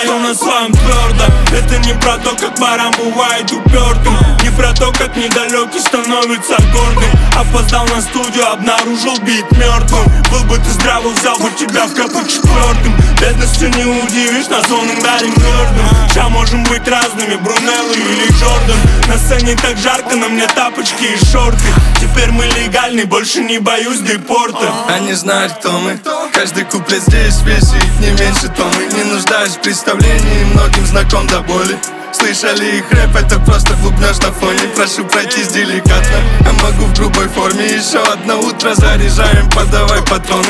стою на своем твердо. Это не про то, как баран бывает упертым, не про то, как недалекий становится гордым. Опоздал на студию, обнаружил бит мертвым. Был бы ты здравый, взял бы тебя в капы четвертым. Бедностью не удивишь, названным дарим гордым. Ща можем быть разными, Брунелло или Джордан. На сцене так жарко, на мне тапочки и шорты. Теперь мы легальны, больше не боюсь депорта. Они знают, кто мы. Каждый куплет здесь весит не меньше тонны. Не нуждаюсь в представлении, многим знаком до боли. Слышали их рэп, это просто бубнёж на фоне. Прошу пройтись деликатно, я могу в грубой форме. Еще одно утро заряжаем, подавай патроны.